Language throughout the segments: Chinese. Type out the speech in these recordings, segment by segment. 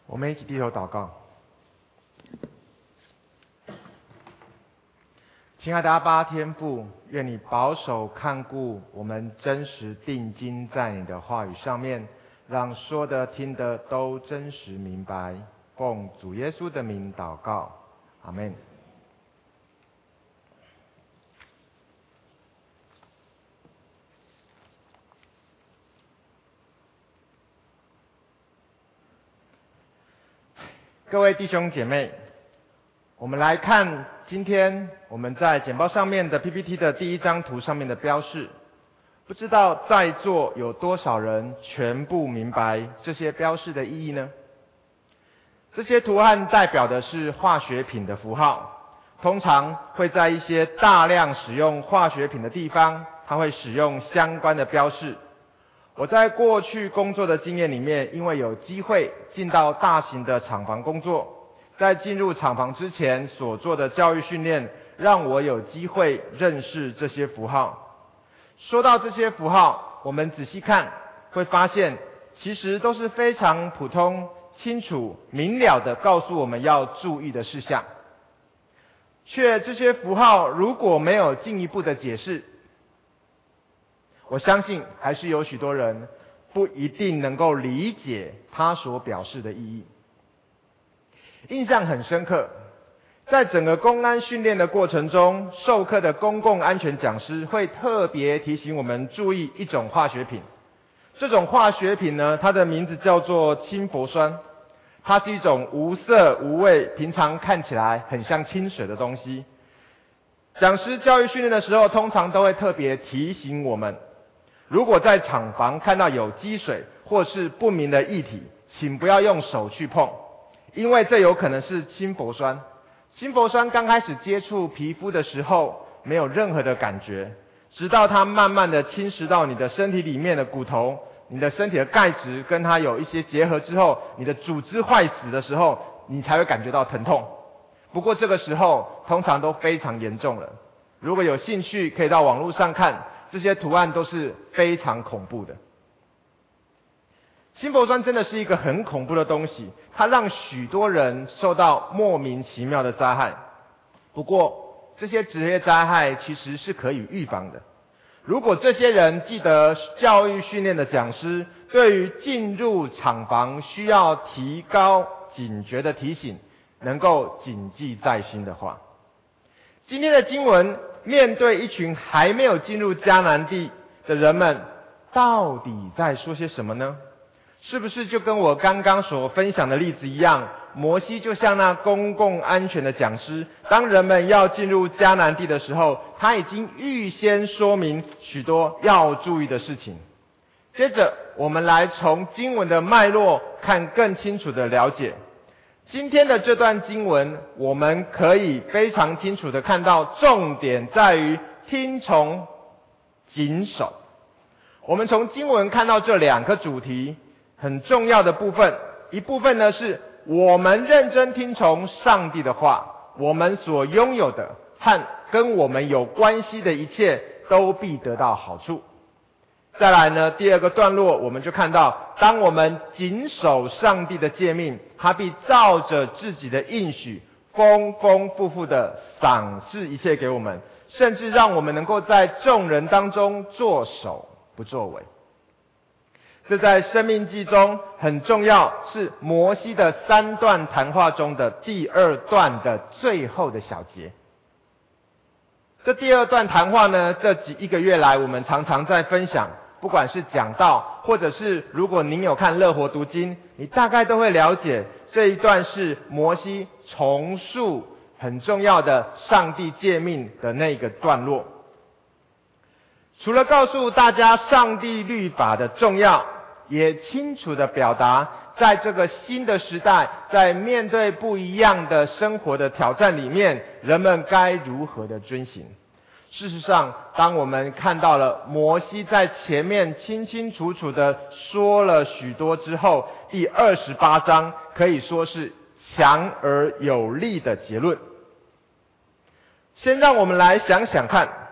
我们一起低头祷告。亲爱的阿爸天父，愿你保守看顾我们，真实定睛在你的话语上面，让说的听的都真实明白。奉主耶稣的名祷告，阿们。各位弟兄姐妹，我们来看今天我们在简报上面的 PPT 的第一张图上面的标示，不知道在座有多少人全部明白这些标示的意义呢？这些图案代表的是化学品的符号，通常会在一些大量使用化学品的地方，它会使用相关的标示。我在过去工作的经验里面，因为有机会进到大型的厂房工作，在进入厂房之前所做的教育训练，让我有机会认识这些符号。说到这些符号，我们仔细看，会发现其实都是非常普通、清楚、明了的告诉我们要注意的事项。却这些符号如果没有进一步的解释，我相信还是有许多人不一定能够理解它所表示的意义。印象很深刻，在整个公安训练的过程中，授课的公共安全讲师会特别提醒我们注意一种化学品。这种化学品呢，它的名字叫做氢氟酸，它是一种无色无味，平常看起来很像清水的东西。讲师教育训练的时候，通常都会特别提醒我们，如果在厂房看到有积水或是不明的液体，请不要用手去碰，因为这有可能是氢氟酸。氢氟酸刚开始接触皮肤的时候没有任何的感觉，直到它慢慢的侵蚀到你的身体里面的骨头，你的身体的钙质跟它有一些结合之后，你的组织坏死的时候，你才会感觉到疼痛。不过这个时候通常都非常严重了。如果有兴趣，可以到网络上看，这些图案都是非常恐怖的。氢氟酸真的是一个很恐怖的东西，它让许多人受到莫名其妙的灾害。不过这些职业灾害其实是可以预防的。如果这些人记得教育训练的讲师对于进入厂房需要提高警觉的提醒能够谨记在心的话，今天的经文面对一群还没有进入迦南地的人们，到底在说些什么呢？是不是就跟我刚刚所分享的例子一样，摩西就像那公共安全的讲师，当人们要进入迦南地的时候，他已经预先说明许多要注意的事情。接着我们来从经文的脉络看更清楚的了解。今天的这段经文，我们可以非常清楚的看到，重点在于听从、谨守。我们从经文看到这两个主题很重要的部分，一部分呢是我们认真听从上帝的话，我们所拥有的和跟我们有关系的一切都必得到好处。再来呢，第二个段落我们就看到，当我们谨守上帝的诫命，他必照着自己的应许丰丰富富的赏赐一切给我们，甚至让我们能够在众人当中作首不作尾。这在申命记中很重要，是摩西的3段谈话中的第2段的最后的小节。这第2段谈话呢，这一个月来我们常常在分享，不管是讲道，或者是如果您有看乐活读经，你大概都会了解这一段是摩西重述很重要的上帝诫命的那个段落。除了告诉大家上帝律法的重要，也清楚地表达在这个新的时代，在面对不一样的生活的挑战里面，人们该如何的遵行。事实上，当我们看到了摩西在前面清清楚楚地说了许多之后，第28章可以说是强而有力的结论。先让我们来想想看，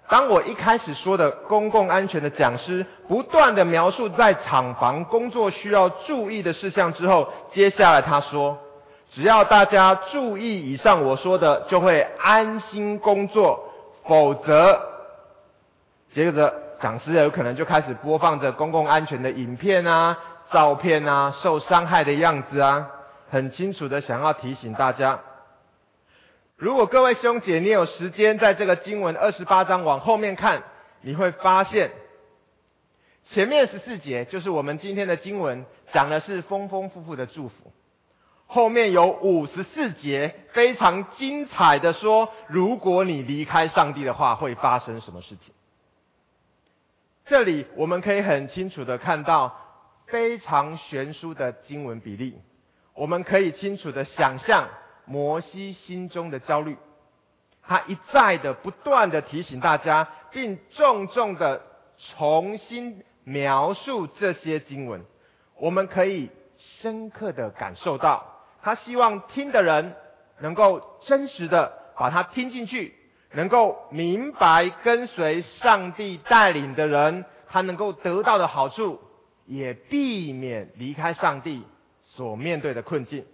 当我一开始说的公共安全的讲师不断的描述在厂房工作需要注意的事项之后，接下来他说，只要大家注意以上我说的，就会安心工作，否则，接着讲师有可能就开始播放着公共安全的影片啊、照片啊、受伤害的样子啊，很清楚的想要提醒大家。如果各位兄姐你有时间在这个经文28章往后面看，你会发现前面14节就是我们今天的经文，讲的是丰丰富富的祝福，后面有54节非常精彩的说，如果你离开上帝的话会发生什么事情。这里我们可以很清楚的看到非常悬殊的经文比例，我们可以清楚的想象摩西心中的焦虑，他一再的不断的提醒大家，并重重的重新描述这些经文，我们可以深刻的感受到，他希望听的人能够真实的把它听进去，能够明白跟随上帝带领的人，他能够得到的好处，也避免离开上帝所面对的困境。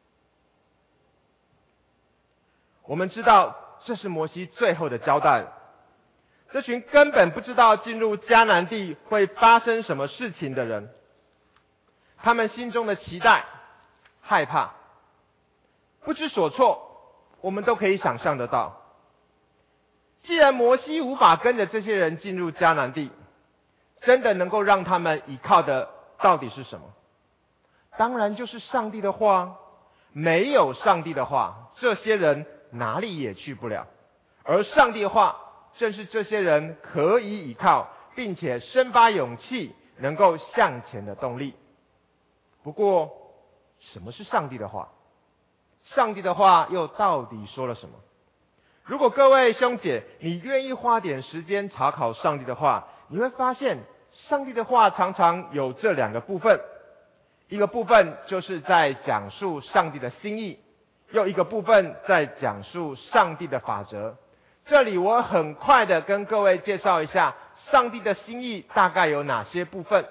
我们知道这是摩西最后的交代，这群根本不知道进入迦南地会发生什么事情的人，他们心中的期待、害怕、不知所措，我们都可以想象得到。既然摩西无法跟着这些人进入迦南地，真的能够让他们依靠的到底是什么？当然就是上帝的话。没有上帝的话，这些人哪里也去不了。而上帝的话，正是这些人可以依靠，并且生发勇气，能够向前的动力。不过，什么是上帝的话？上帝的话又到底说了什么？如果各位兄姐，你愿意花点时间查考上帝的话，你会发现，上帝的话常常有这两个部分。一个部分就是在讲述上帝的心意，又一个部分在讲述上帝的法则。这里我很快的跟各位介绍一下上帝的心意大概有哪些部分。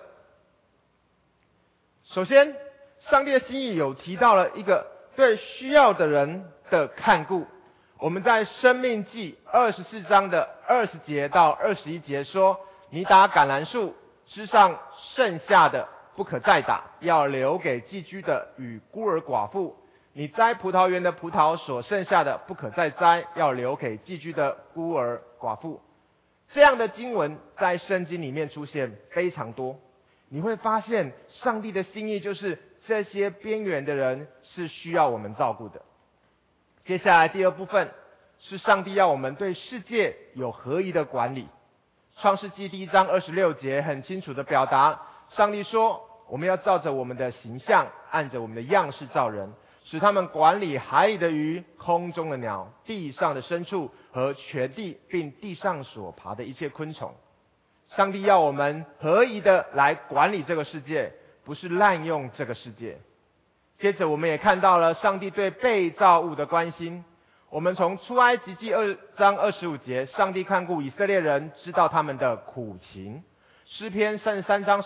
首先，上帝的心意有提到了一个对需要的人的看顾。我们在申命记24章的20节到21节说，你打橄榄树枝上剩下的不可再打，要留给寄居的与孤儿寡妇。你栽葡萄园的葡萄所剩下的不可再栽，要留给寄居的孤儿寡妇。这样的经文在圣经里面出现非常多。你会发现上帝的心意就是这些边缘的人是需要我们照顾的。接下来第二部分是上帝要我们对世界有合宜的管理。创世纪1章26节很清楚的表达，上帝说，我们要照着我们的形象，按着我们的样式造人，使他们管理海里的鱼、空中的鸟、地上的牲畜和全地，并地上所爬的一切昆虫。上帝要我们合宜的来管理这个世界，不是滥用这个世界。接着我们也看到了上帝对被造物的关心。我们从出埃及记2章25节，上帝看顾以色列人，知道他们的苦情。诗篇33章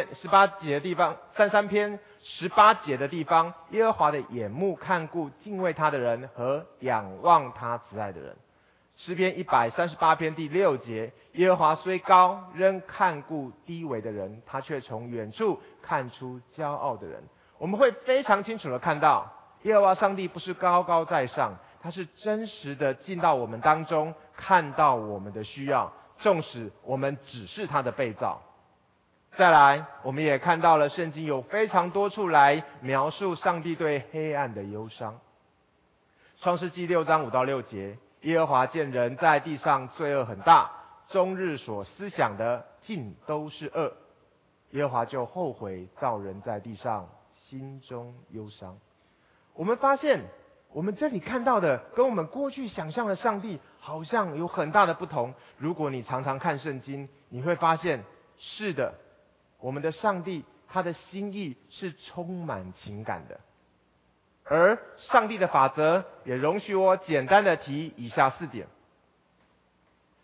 18节的地方，33篇18节的地方，耶和华的眼目看顾敬畏他的人和仰望他慈爱的人。诗篇138篇第6节，耶和华虽高，仍看顾低微的人，他却从远处看出骄傲的人。我们会非常清楚的看到，耶和华上帝不是高高在上，他是真实的进到我们当中，看到我们的需要，纵使我们只是他的被造。再来，我们也看到了圣经有非常多处来描述上帝对黑暗的忧伤。创世纪6章5到6节，耶和华见人在地上罪恶很大，终日所思想的尽都是恶，耶和华就后悔造人在地上，心中忧伤。我们发现我们这里看到的跟我们过去想象的上帝好像有很大的不同。如果你常常看圣经，你会发现，是的，我们的上帝他的心意是充满情感的。而上帝的法则也容许我简单的提以下4点。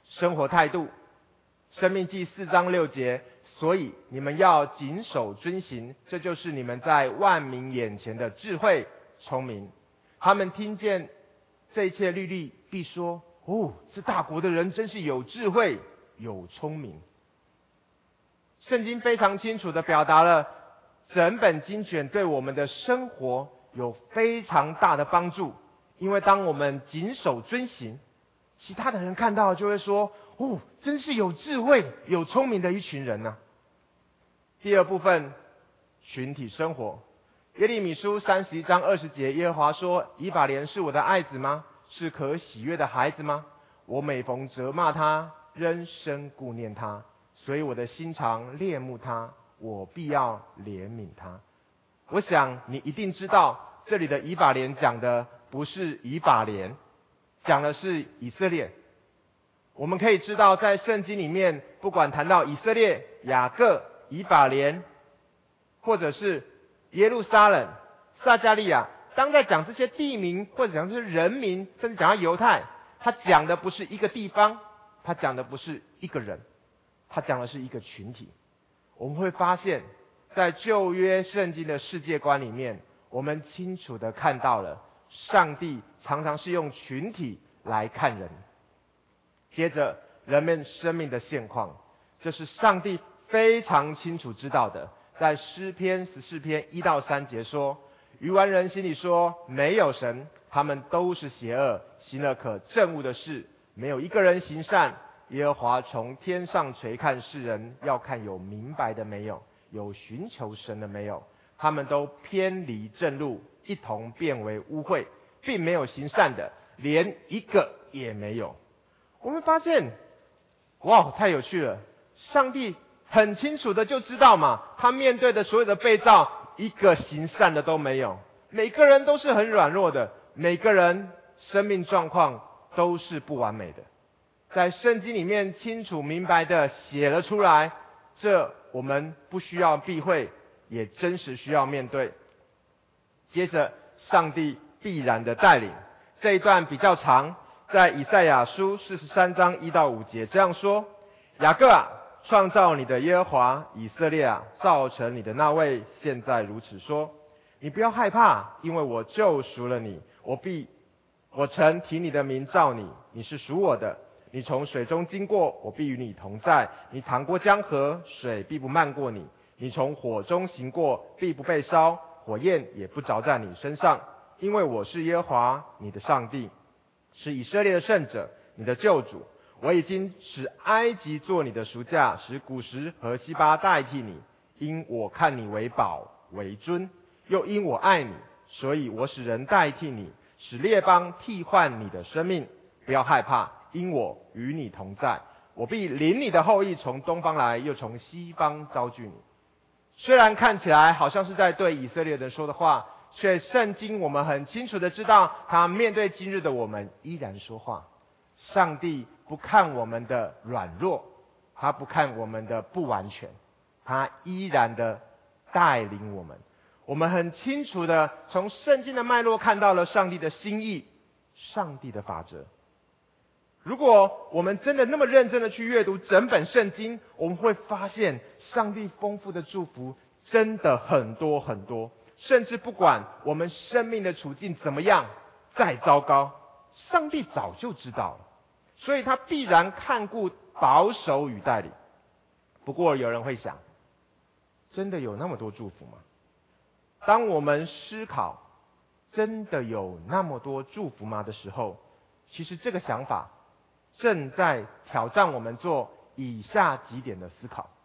生活态度。申命记4章6节，所以你们要谨守遵行，这就是你们在万民眼前的智慧聪明。他们听见这一切律例，必说：哦，这大国的人真是有智慧有聪明。圣经非常清楚地表达了整本经卷对我们的生活有非常大的帮助，因为当我们谨守遵行，其他的人看到就会说：哦，真是有智慧有聪明的一群人啊。第二部分，群体生活。耶利米书31章20节，耶和华说：以法莲是我的爱子吗？是可喜悦的孩子吗？我每逢责骂他，仍深顾念他，所以我的心肠恋慕他，我必要怜悯他。我想你一定知道，这里的以法莲讲的不是以法莲，讲的是以色列。我们可以知道，在圣经里面，不管谈到以色列、雅各、以法莲，或者是耶路撒冷、撒加利亚，当在讲这些地名或者讲这些人名，甚至讲到犹太，他讲的不是一个地方，他讲的不是一个人，他讲的是一个群体。我们会发现，在旧约圣经的世界观里面，我们清楚地看到了上帝常常是用群体来看人。接着，人们生命的现况，这是上帝非常清楚知道的。在诗篇14篇1到3节说：愚顽人心里说，没有神，他们都是邪恶，行了可憎恶的事，没有一个人行善。耶和华从天上垂看世人，要看有明白的没有，有寻求神的没有。他们都偏离正路，一同变为污秽，并没有行善的，连一个也没有。我们发现，哇，太有趣了！上帝很清楚的就知道嘛，他面对的所有的被造，一个行善的都没有。每个人都是很软弱的，每个人生命状况都是不完美的。在圣经里面清楚明白的写了出来，这我们不需要避讳，也真实需要面对。接着，上帝必然的带领，这一段比较长，在以赛亚书43章1到5节这样说：雅各啊，创造你的耶和华，以色列啊，造成你的那位，现在如此说：你不要害怕，因为我救赎了你，我曾提你的名召你，你是属我的。你从水中经过，我必与你同在；你淌过江河，水必不漫过你；你从火中行过，必不被烧，火焰也不着在你身上。因为我是耶和华你的上帝，是以色列的圣者，你的救主。我已经使埃及做你的赎价，使古时和西巴代替你，因我看你为宝为尊，又因我爱你，所以我使人代替你，使列邦替换你的生命。不要害怕，因我与你同在，我必领你的后裔从东方来，又从西方招聚你。虽然看起来好像是在对以色列人说的话，却圣经我们很清楚的知道，他面对今日的我们依然说话。上帝不看我们的软弱，他不看我们的不完全，他依然的带领我们。我们很清楚的从圣经的脉络看到了上帝的心意，上帝的法则。如果我们真的那么认真的去阅读整本圣经，我们会发现上帝丰富的祝福真的很多很多，甚至不管我们生命的处境怎么样，再糟糕，上帝早就知道了，所以他必然看顾、保守与带领。不过有人会想，真的有那么多祝福吗？当我们思考真的有那么多祝福吗的时候，其实这个想法正在挑战我们做以下几点的思考。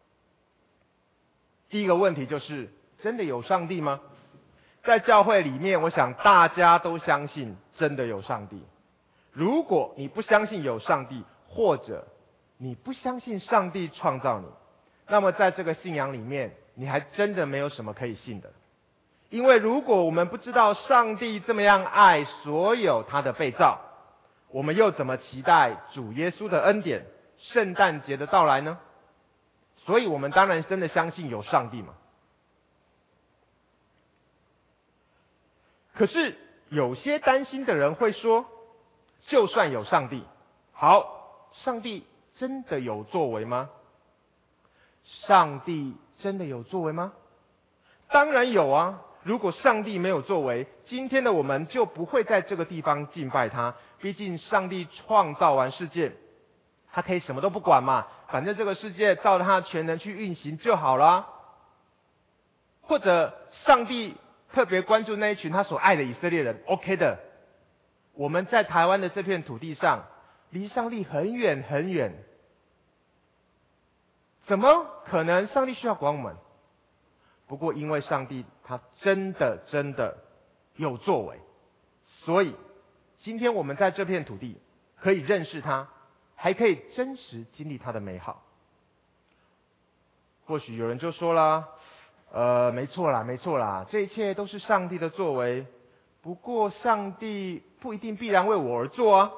第一个问题就是，真的有上帝吗？在教会里面，我想大家都相信真的有上帝。如果你不相信有上帝，或者你不相信上帝创造你，那么在这个信仰里面，你还真的没有什么可以信的。因为如果我们不知道上帝这么样爱所有他的被造，我们又怎么期待主耶稣的恩典、圣诞节的到来呢？所以我们当然真的相信有上帝嘛。可是有些担心的人会说，就算有上帝，好， 上帝真的有作为吗？上帝真的有作为吗？当然有啊！如果上帝没有作为，今天的我们就不会在这个地方敬拜他。毕竟上帝创造完世界，他可以什么都不管嘛，反正这个世界照着他的全能去运行就好啦。或者上帝特别关注那一群他所爱的以色列人 ，OK 的。我们在台湾的这片土地上，离上帝很远很远，怎么可能上帝需要管我们？不过因为上帝他真的有作为，所以今天我们在这片土地可以认识他，还可以真实经历他的美好。或许有人就说了，没错啦，这一切都是上帝的作为。不过上帝不一定必然为我而做啊。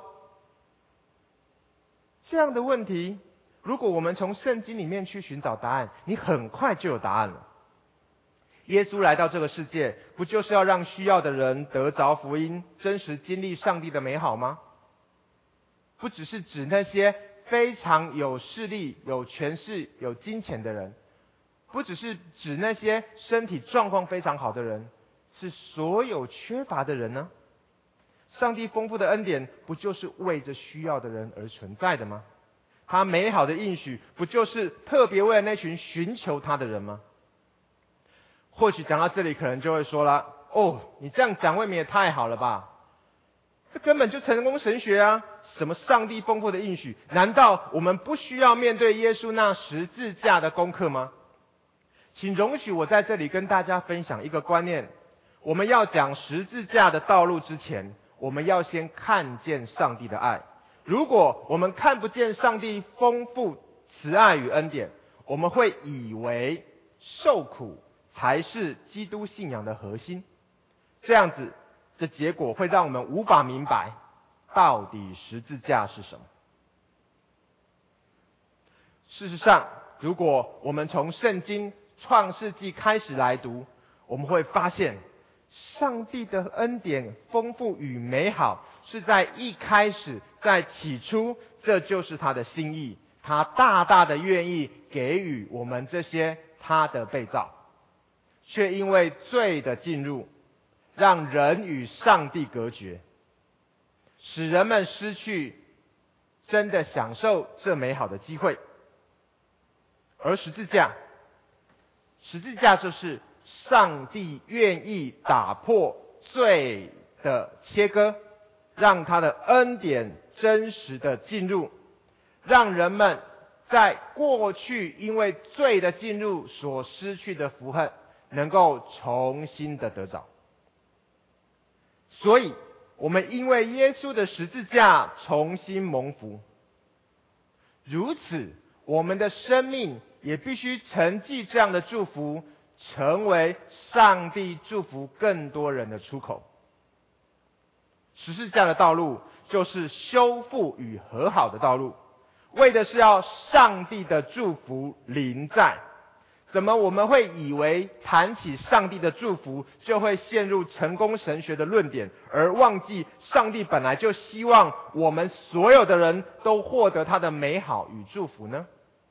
这样的问题，如果我们从圣经里面去寻找答案，你很快就有答案了。耶稣来到这个世界，不就是要让需要的人得着福音，真实经历上帝的美好吗？不只是指那些非常有势力、有权势、有金钱的人，不只是指那些身体状况非常好的人，是所有缺乏的人呢？上帝丰富的恩典，不就是为着需要的人而存在的吗？他美好的应许，不就是特别为了那群寻求他的人吗？或许讲到这里，可能就会说了，你这样讲未免也太好了吧，这根本就成功神学啊，什么上帝丰富的应许，难道我们不需要面对耶稣那十字架的功课吗？请容许我在这里跟大家分享一个观念，我们要讲十字架的道路之前，我们要先看见上帝的爱。如果我们看不见上帝丰富慈爱与恩典，我们会以为受苦才是基督信仰的核心，这样子的结果会让我们无法明白到底十字架是什么。事实上，如果我们从圣经创世纪开始来读，我们会发现上帝的恩典丰富与美好是在一开始，在起初，这就是他的心意，他大大的愿意给予我们这些他的被造，却因为罪的进入，让人与上帝隔绝，使人们失去真的享受这美好的机会。而十字架就是上帝愿意打破罪的切割，让他的恩典真实的进入，让人们在过去因为罪的进入所失去的福分，能够重新的得着。所以我们因为耶稣的十字架重新蒙福，如此我们的生命也必须承继这样的祝福，成为上帝祝福更多人的出口。十字架的道路就是修复与和好的道路，为的是要上帝的祝福临在。怎么我们会以为谈起上帝的祝福就会陷入成功神学的论点，而忘记上帝本来就希望我们所有的人都获得他的美好与祝福呢？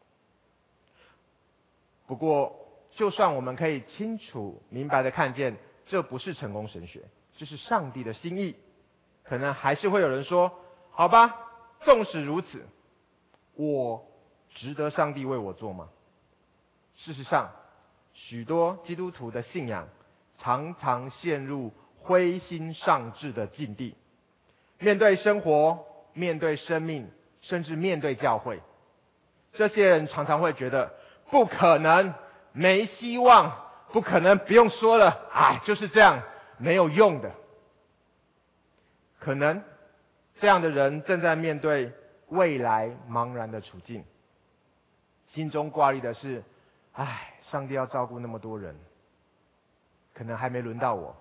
不过就算我们可以清楚明白的看见这不是成功神学，这是上帝的心意，可能还是会有人说，好吧，纵使如此，我值得上帝为我做吗？事实上，许多基督徒的信仰常常陷入灰心丧志的境地，面对生活，面对生命，甚至面对教会，这些人常常会觉得不可能，没希望，不可能，不用说了，就是这样，没有用的。可能这样的人正在面对未来茫然的处境，心中挂虑的是，上帝要照顾那么多人，可能还没轮到我。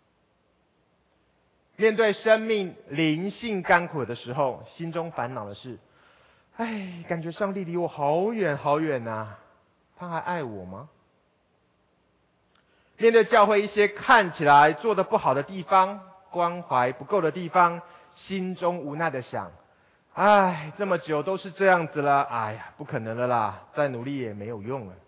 面对生命灵性甘苦的时候，心中烦恼的是，感觉上帝离我好远好远啊，他还爱我吗？面对教会一些看起来做得不好的地方，关怀不够的地方，心中无奈的想， 哎，这么久都是这样子了，哎呀，不可能了啦，再努力也没有用了。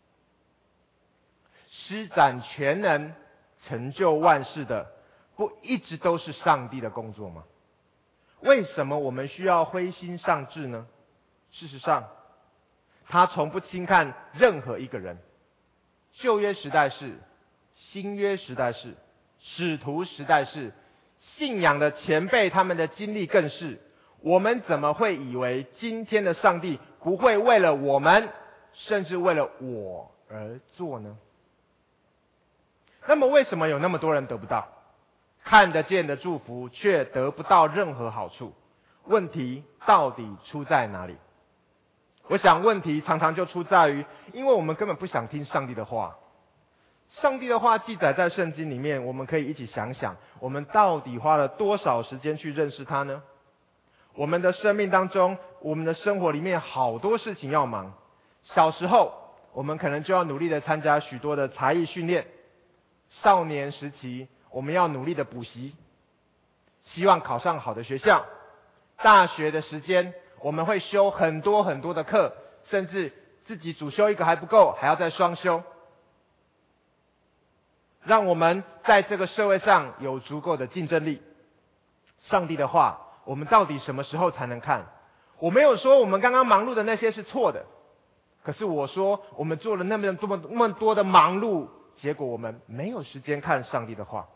施展全能、成就万事的，不一直都是上帝的工作吗？为什么我们需要灰心丧志呢？事实上，他从不轻看任何一个人。旧约时代是，新约时代是，使徒时代是，信仰的前辈他们的经历更是。我们怎么会以为今天的上帝不会为了我们，甚至为了我而做呢？那么为什么有那么多人得不到？看得见的祝福却得不到任何好处，问题到底出在哪里？我想问题常常就出在于，因为我们根本不想听上帝的话。上帝的话记载在圣经里面，我们可以一起想想，我们到底花了多少时间去认识他呢？我们的生命当中，我们的生活里面好多事情要忙。小时候，我们可能就要努力的参加许多的才艺训练；少年时期，我们要努力的补习，希望考上好的学校；大学的时间，我们会修很多很多的课，甚至自己主修一个还不够，还要再双修，让我们在这个社会上有足够的竞争力。上帝的话，我们到底什么时候才能看？我没有说我们刚刚忙碌的那些是错的，可是我说我们做了那么多的忙碌，结果我们没有时间看上帝的话，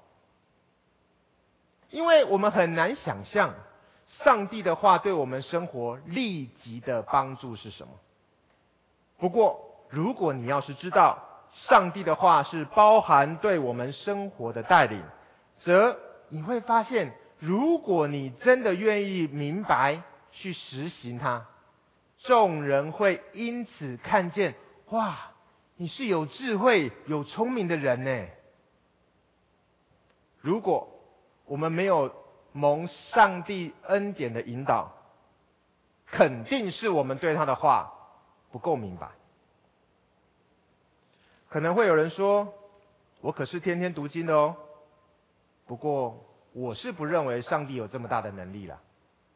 因为我们很难想象上帝的话对我们生活立即的帮助是什么。不过，如果你要是知道上帝的话是包含对我们生活的带领，则你会发现，如果你真的愿意明白去实行它，众人会因此看见，哇，你是有智慧、有聪明的人呢。如果我们没有蒙上帝恩典的引导，肯定是我们对他的话不够明白。可能会有人说，我可是天天读经的哦，不过我是不认为上帝有这么大的能力啦。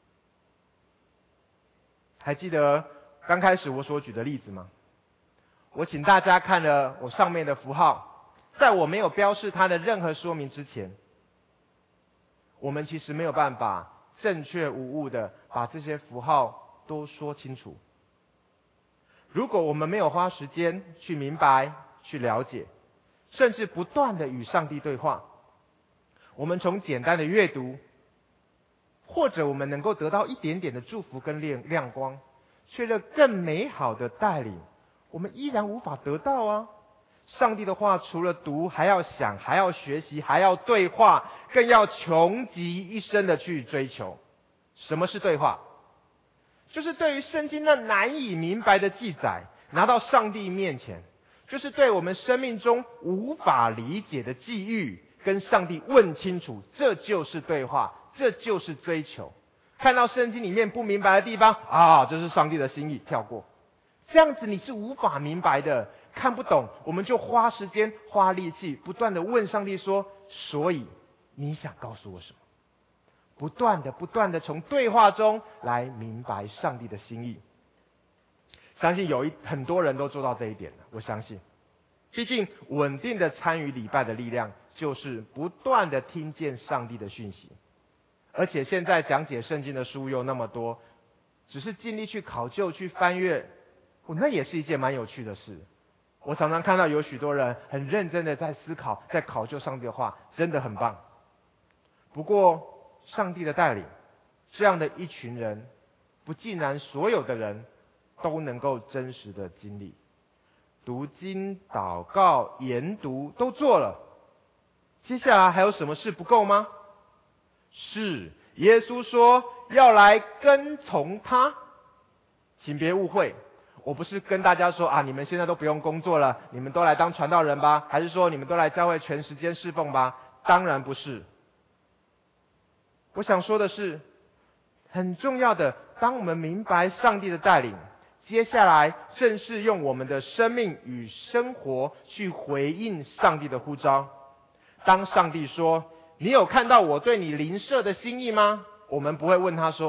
还记得刚开始我所举的例子吗？我请大家看了我上面的符号，在我没有标示它的任何说明之前，我们其实没有办法正确无误的把这些符号都说清楚。如果我们没有花时间去明白、去了解，甚至不断的与上帝对话，我们从简单的阅读，或者我们能够得到一点点的祝福跟亮光，却了更美好的带领，我们依然无法得到啊。上帝的话除了读，还要想，还要学习，还要对话，更要穷极一生的去追求。什么是对话？就是对于圣经那难以明白的记载，拿到上帝面前，就是对我们生命中无法理解的际遇，跟上帝问清楚，这就是对话，这就是追求。看到圣经里面不明白的地方啊，这是上帝的心意，跳过。这样子你是无法明白的，看不懂，我们就花时间花力气不断的问上帝说，所以你想告诉我什么？不断的从对话中来明白上帝的心意。相信很多人都做到这一点了，我相信。毕竟稳定的参与礼拜的力量，就是不断的听见上帝的讯息。而且现在讲解圣经的书又那么多，只是尽力去考究、去翻阅，那也是一件蛮有趣的事。我常常看到有许多人很认真的在思考、在考究上帝的话，真的很棒。不过上帝的带领，这样的一群人，不尽然所有的人都能够真实的经历。读经、祷告、研读都做了，接下来还有什么事不够吗？是，耶稣说要来跟从他。请别误会，我不是跟大家说啊，你们现在都不用工作了，你们都来当传道人吧，还是说你们都来教会全时间侍奉吧？当然不是。我想说的是，很重要的，当我们明白上帝的带领，接下来正是用我们的生命与生活去回应上帝的呼召。当上帝说，你有看到我对你邻舍的心意吗？我们不会问他说，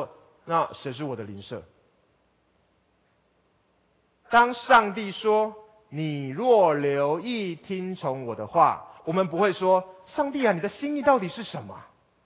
那谁是我的邻舍？当上帝说你若留意听从我的话，我们不会说上帝啊，你的心意到底是什么？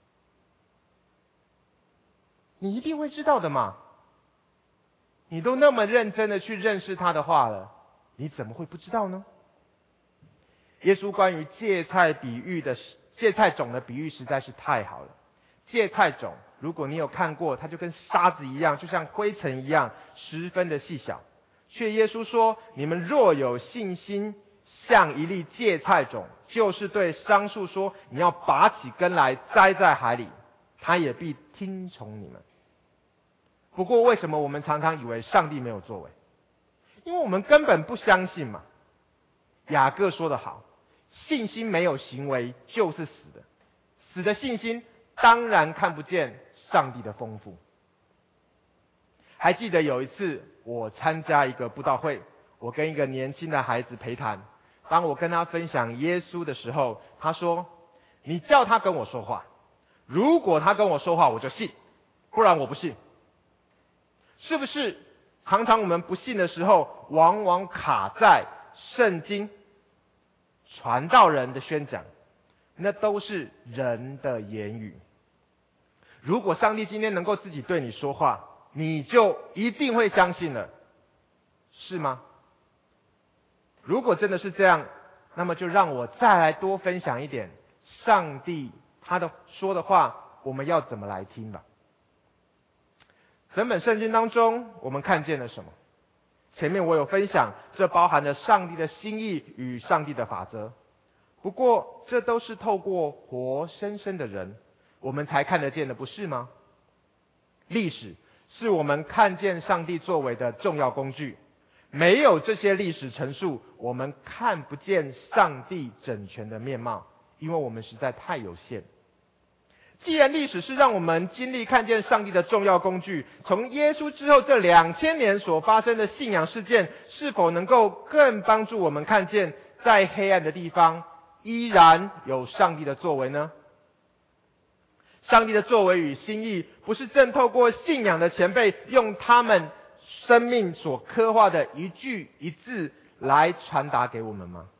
你一定会知道的嘛。你都那么认真的去认识他的话了，你怎么会不知道呢？耶稣关于芥菜种的比喻实在是太好了。芥菜种，如果你有看过，它就跟沙子一样，就像灰尘一样，十分的细小。却耶稣说，你们若有信心像一粒芥菜种，就是对桑树说，你要拔起根来栽在海里，他也必听从你们。不过为什么我们常常以为上帝没有作为？因为我们根本不相信嘛。雅各说得好，信心没有行为就是死的，死的信心当然看不见上帝的丰富。还记得有一次我参加一个布道会，我跟一个年轻的孩子陪谈，当我跟他分享耶稣的时候，他说，你叫他跟我说话，如果他跟我说话我就信，不然我不信。是不是常常我们不信的时候，往往卡在圣经传道人的宣讲，那都是人的言语。如果上帝今天能够自己对你说话，你就一定会相信了，是吗？如果真的是这样，那么就让我再来多分享一点上帝他说的话，我们要怎么来听吧。整本圣经当中，我们看见了什么？前面我有分享，这包含了上帝的心意与上帝的法则。不过，这都是透过活生生的人，我们才看得见的，不是吗？历史是我们看见上帝作为的重要工具，没有这些历史陈述，我们看不见上帝整全的面貌，因为我们实在太有限。既然历史是让我们经历看见上帝的重要工具，从耶稣之后这2000年所发生的信仰事件，是否能够更帮助我们看见在黑暗的地方依然有上帝的作为呢？上帝的作为与心意，不是正透过信仰的前辈用他们生命所刻画的一句一字来传达给我们吗？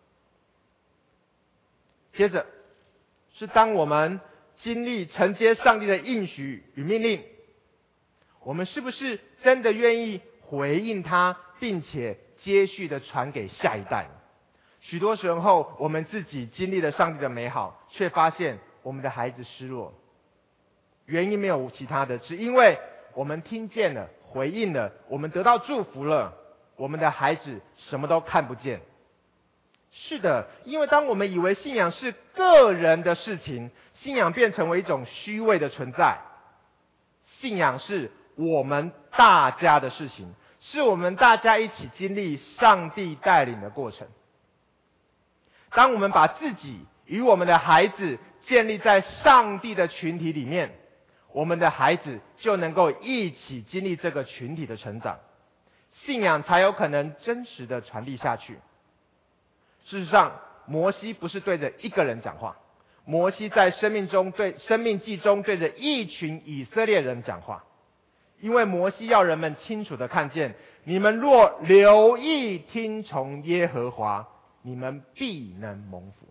接着是当我们经历承接上帝的应许与命令，我们是不是真的愿意回应他，并且接续的传给下一代？许多时候我们自己经历了上帝的美好，却发现我们的孩子失落，原因没有其他的，只因为我们听见了，回应了，我们得到祝福了，我们的孩子什么都看不见。是的，因为当我们以为信仰是个人的事情，信仰变成为一种虚伪的存在。信仰是我们大家的事情，是我们大家一起经历上帝带领的过程。当我们把自己与我们的孩子建立在上帝的群体里面，我们的孩子就能够一起经历这个群体的成长，信仰才有可能真实的传递下去。事实上，摩西不是对着一个人讲话，摩西在生命记中对着一群以色列人讲话，因为摩西要人们清楚的看见，你们若留意听从耶和华，你们必能蒙福。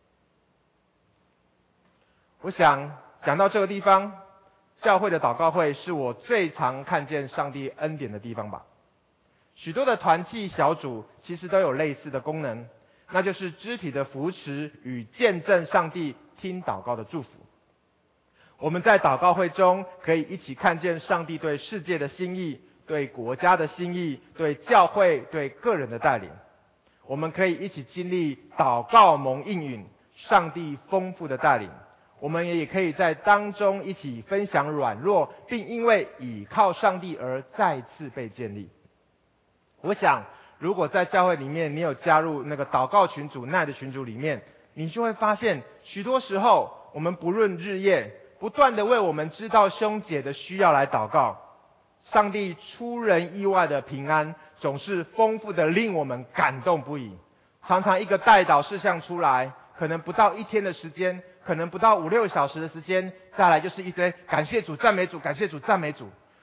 我想讲到这个地方，教会的祷告会是我最常看见上帝恩典的地方吧。许多的团契小组其实都有类似的功能，那就是肢体的扶持与见证上帝听祷告的祝福。我们在祷告会中可以一起看见上帝对世界的心意，对国家的心意，对教会，对个人的带领。我们可以一起经历祷告蒙应允，上帝丰富的带领。我们也可以在当中一起分享软弱，并因为倚靠上帝而再次被建立。我想如果在教会里面你有加入那个祷告群组奈的群组里面，你就会发现许多时候我们不论日夜不断的为我们知道兄姐的需要来祷告，上帝出人意外的平安总是丰富的令我们感动不已。常常一个代祷事项出来，可能不到1天的时间，可能不到5-6小时的时间，再来就是一堆感谢主赞美主，感谢主赞美主。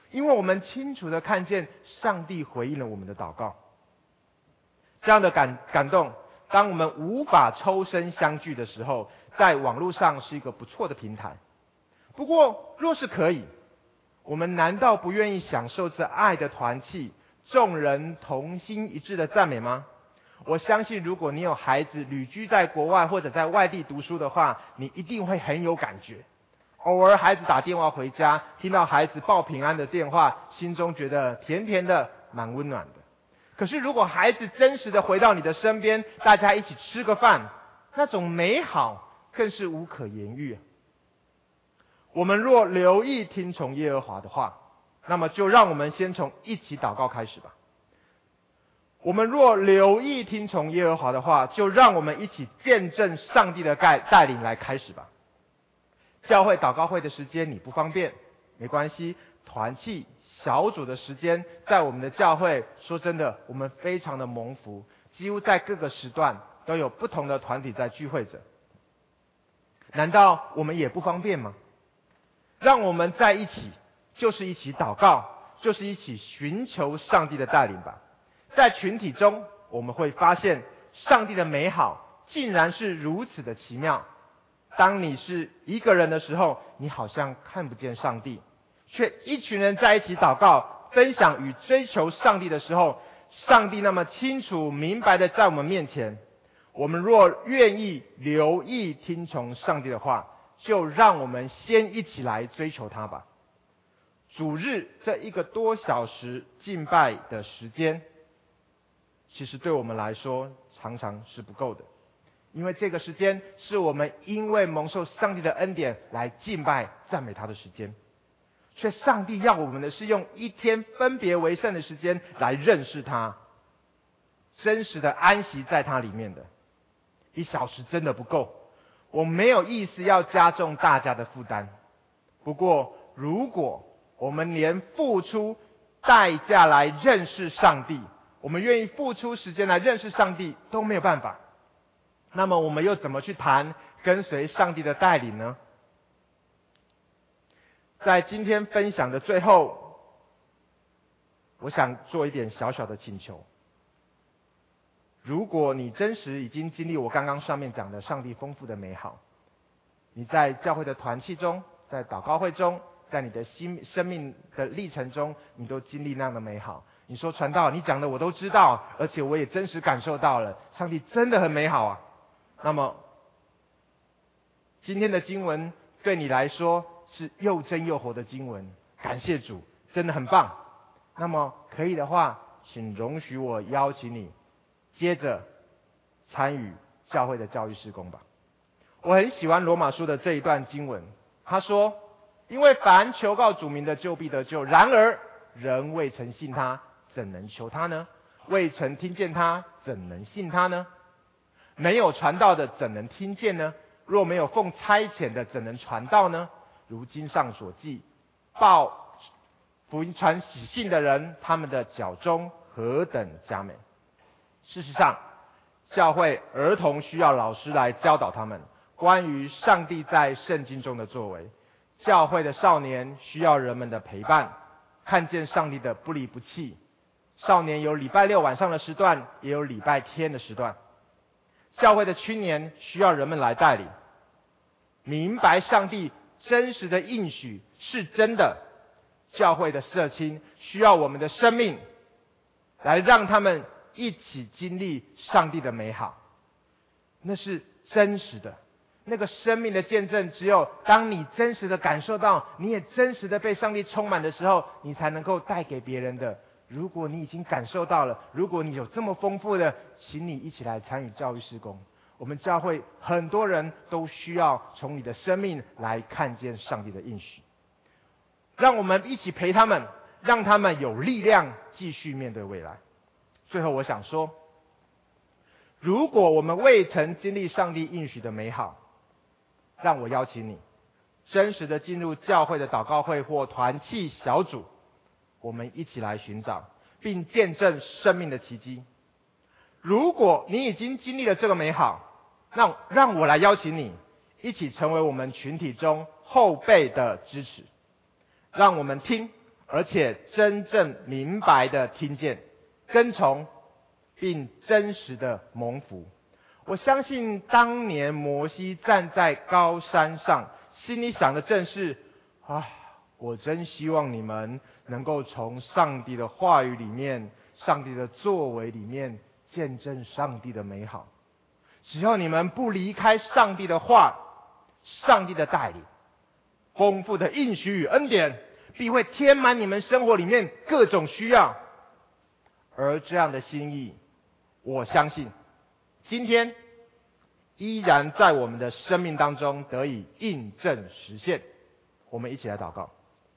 因为我们清楚地看见上帝回应了我们的祷告。这样的感动，当我们无法抽身相聚的时候，在网络上是一个不错的平台。不过，若是可以，我们难道不愿意享受这爱的团契，众人同心一致的赞美吗？我相信，如果你有孩子旅居在国外或者在外地读书的话，你一定会很有感觉。偶尔孩子打电话回家，听到孩子报平安的电话，心中觉得甜甜的，蛮温暖的。可是如果孩子真实的回到你的身边，大家一起吃个饭，那种美好更是无可言喻。我们若留意听从耶和华的话，那么就让我们先从一起祷告开始吧。我们若留意听从耶和华的话，就让我们一起见证上帝的带领来开始吧。教会祷告会的时间你不方便，没关系，团契小组的时间在我们的教会，说真的，我们非常的蒙福，几乎在各个时段都有不同的团体在聚会着。难道我们也不方便吗？让我们在一起，就是一起祷告，就是一起寻求上帝的带领吧。在群体中，我们会发现上帝的美好竟然是如此的奇妙。当你是一个人的时候，你好像看不见上帝，却一群人在一起祷告、分享与追求上帝的时候，上帝那么清楚明白的在我们面前。我们若愿意留意听从上帝的话，就让我们先一起来追求他吧。主日这1个多小时敬拜的时间，其实对我们来说常常是不够的，因为这个时间是我们因为蒙受上帝的恩典来敬拜赞美他的时间，却上帝要我们的是用1天分别为圣的时间来认识他，真实的安息在他里面的。1小时真的不够，我没有意思要加重大家的负担。不过如果我们连付出代价来认识上帝，我们愿意付出时间来认识上帝都没有办法，那么我们又怎么去谈跟随上帝的带领呢？在今天分享的最后，我想做一点小小的请求。如果你真实已经经历我刚刚上面讲的上帝丰富的美好，你在教会的团契中，在祷告会中，在你的生命的历程中，你都经历那样的美好。你说传道，你讲的我都知道，而且我也真实感受到了，上帝真的很美好啊。那么今天的经文对你来说是又真又活的经文，感谢主，真的很棒。那么可以的话，请容许我邀请你接着参与教会的教育事工吧。我很喜欢罗马书的这一段经文，他说，因为凡求告主名的就必得救，然而人未曾信他，怎能求他呢？未曾听见他，怎能信他呢？没有传道的，怎能听见呢？若没有奉差遣的，怎能传道呢？如经上所记，报福音传喜信的人，他们的脚中何等佳美。事实上，教会儿童需要老师来教导他们关于上帝在圣经中的作为，教会的少年需要人们的陪伴，看见上帝的不离不弃。少年有礼拜6晚上的时段，也有礼拜天的时段。教会的青年需要人们来带领，明白上帝真实的应许是真的。教会的社青需要我们的生命来让他们一起经历上帝的美好，那是真实的。那个生命的见证，只有当你真实的感受到，你也真实的被上帝充满的时候，你才能够带给别人的。如果你已经感受到了，如果你有这么丰富的，请你一起来参与教育事工。我们教会很多人都需要从你的生命来看见上帝的应许，让我们一起陪他们，让他们有力量继续面对未来。最后我想说，如果我们未曾经历上帝应许的美好，让我邀请你真实的进入教会的祷告会或团契小组，我们一起来寻找并见证生命的奇迹。如果你已经经历了这个美好，那让我来邀请你一起成为我们群体中后辈的支持，让我们听， 而且真正明白的听见、跟从，并真实的蒙福。我相信当年摩西站在高山上，心里想的正是：我真希望你们能够从上帝的话语里面、上帝的作为里面见证上帝的美好。只要你们不离开上帝的话、上帝的带领，丰富的应许与恩典必会填满你们生活里面各种需要。而这样的心意，我相信今天依然在我们的生命当中得以印证实现。我们一起来祷告。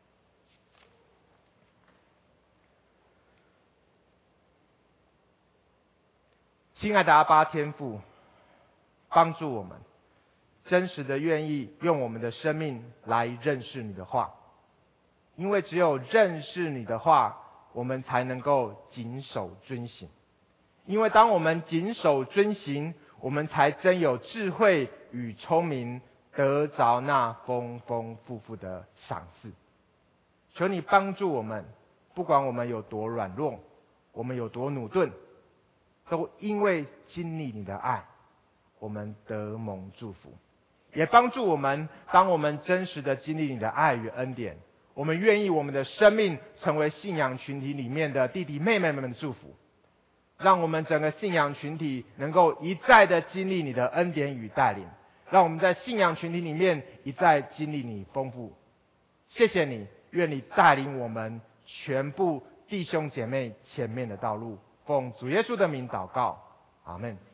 亲爱的阿爸天父，帮助我们真实的愿意用我们的生命来认识你的话，因为只有认识你的话，我们才能够谨守遵行。因为当我们谨守遵行，我们才真有智慧与聪明，得着那丰丰富富的赏赐。求你帮助我们，不管我们有多软弱，我们有多驽钝，都因为经历你的爱，我们得蒙祝福。也帮助我们，当我们真实的经历你的爱与恩典，我们愿意我们的生命成为信仰群体里面的弟弟妹妹们的祝福，让我们整个信仰群体能够一再的经历你的恩典与带领，让我们在信仰群体里面一再经历你丰富。谢谢你，愿你带领我们全部弟兄姐妹前面的道路。奉主耶稣的名祷告，阿们。